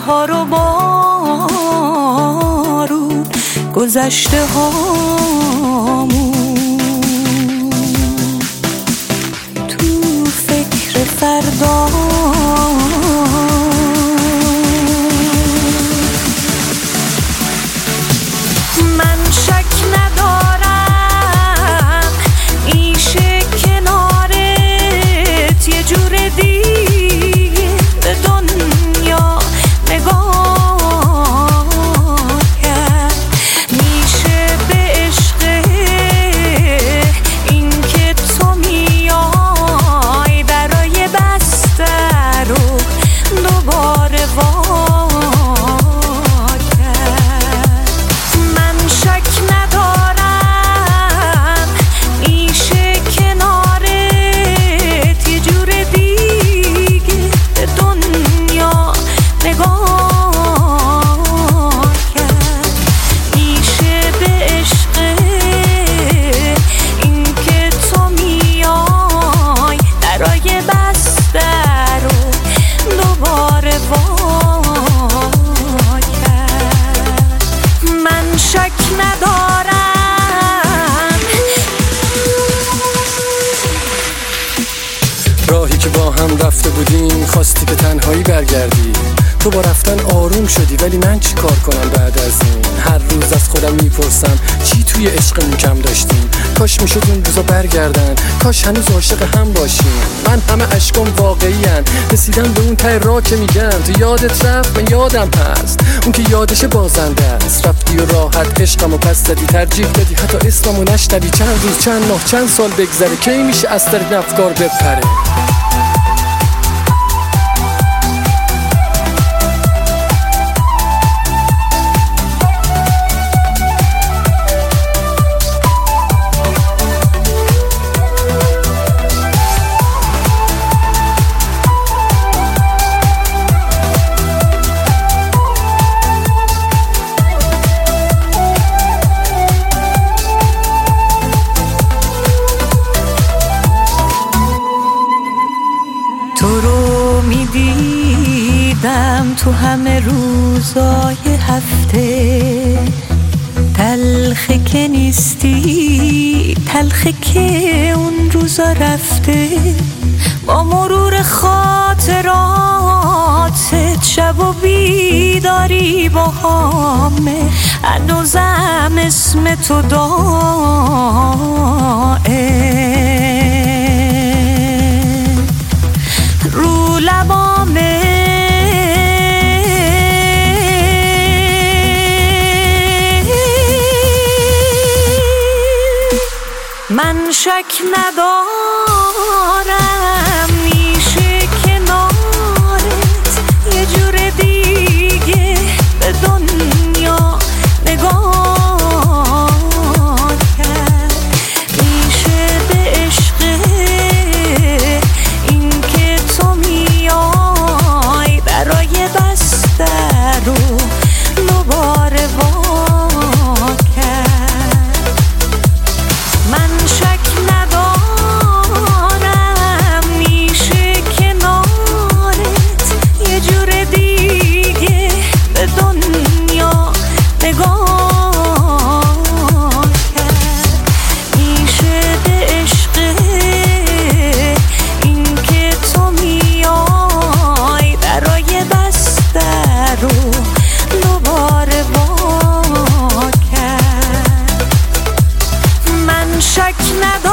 بهار و بارون گذشته هامون تو فکر فردا من شک ندارم میشه کنارت یه جور دیگه به دنیا نگاه کرد میشه به عشق این که تو میای برای بستر و دوباره راهی که با هم رفته بودیم خواستی به تنهایی برگردی. تو با رفتن آروم شدی ولی من چی کار کنم بعد از این؟ هر روز از خودم میپرسم چی توی عشقمون کم داشتیم. کاش میشد اون روزا برگردن، کاش هنوز عاشق هم باشیم. من همه اشکام واقعی ان، رسیدم به اون ته راه که میگم تو یادت رفت من یادم هست. اون که یادش بازنده است، رفتی و راحت عشقمو پس زدی، ترجیح دادی حتی اسممو نشنوی. چند روز چند ماه چند سال بگذره کی میشه از در افکار بپره؟ تو رو میدیدم تو همه روزای هفته، تلخه که نیستی، تلخه که اون روزا رفته. با مرور خاطراتت شب و بیداری با همه، هنوزم اسم تو رو لبامه. من شک ندارم میشه کنارت یه جور دیگه به دنیا نگاه کرد. میشه به عشق این که تو میای برای بستر و دوباره من شک ندارم میشه کنارت یه جور دیگه به دنیا نگاه کرد. میشه به عشق این که تو میای برای بستر و دوباره کرد. من شک ندارم